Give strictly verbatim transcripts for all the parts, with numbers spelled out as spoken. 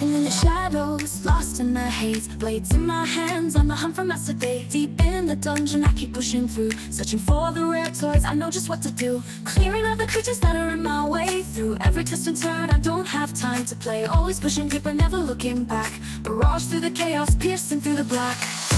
Walking in the shadows, lost in the haze. Blades in my hands, on the hunt for yesterday. Deep in the dungeon, I keep pushing through, searching for the rare toys, I know just what to do. Clearing out the creatures that are in my way. Through every twist and turn, I don't have time to play. Always pushing deeper, never looking back. Barrage through the chaos, piercing through the black.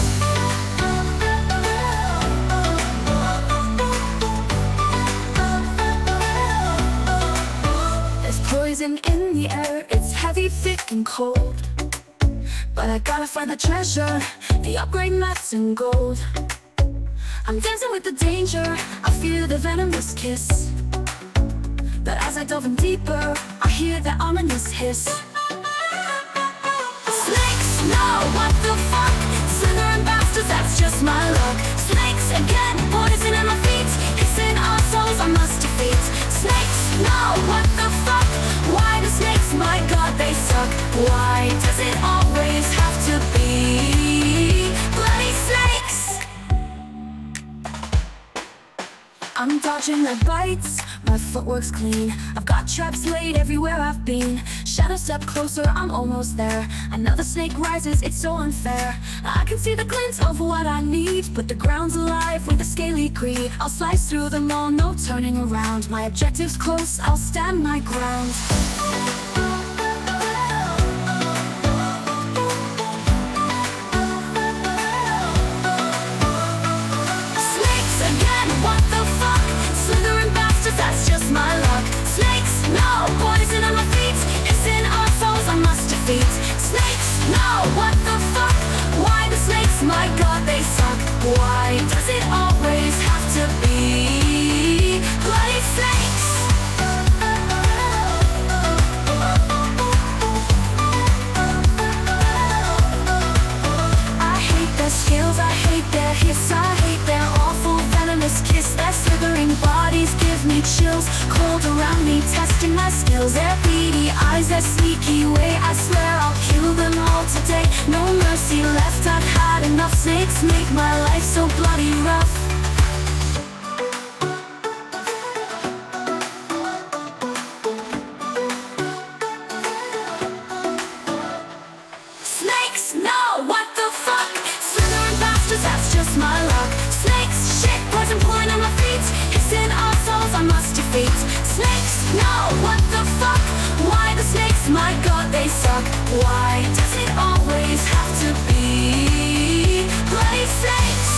Poison in the air, it's heavy, thick and cold. But I gotta find the treasure, the upgrade maps and gold. I'm dancing with the danger, I feel the venomous kiss. But as I delve in deeper, I hear that ominous hiss. Snakes, no, what the fuck? Slithering bastards, that's just my luck. Snakes again, poison in my feet. Hissing our souls, I must defeat. Snakes, no, what the fuck? Why do snakes, my god, they suck. Why does it always have to be bloody snakes? I'm dodging their bites, my footwork's clean. I've got traps laid everywhere I've been. Shadows step closer, I'm almost there. Another snake rises, it's so unfair. I can see the glint of what I need, but the ground's alive with a scaly greed. I'll slice through them all, no turning around. My objective's close, I'll stand my ground. Snakes again, what the fuck? Slithering bastards, that's just my luck. Snakes, no, poison on my feet. Hissing our souls, I must defeat. Snakes, no, what the fuck? Why the snakes, my god, they suck. Why does it always have to be bloody snakes? I hate their skills, I hate their hiss, I hate their awful venomous kiss. Their slithering bodies give me chills, cold around me, testing my skills. Their beady eyes, their sneaky way, I swear I'll kill them all today. No mercy left, I've had enough. Snakes make my life so bloody rough. Snakes, no, what the fuck? Slithering bastards, that's just my luck. Snakes, shit, poison pulling on my feet. Hissing our souls, I must defeat. Snakes, no, what the fuck? Why the snakes, my god, they suck. Why does it always have to be bloody snakes?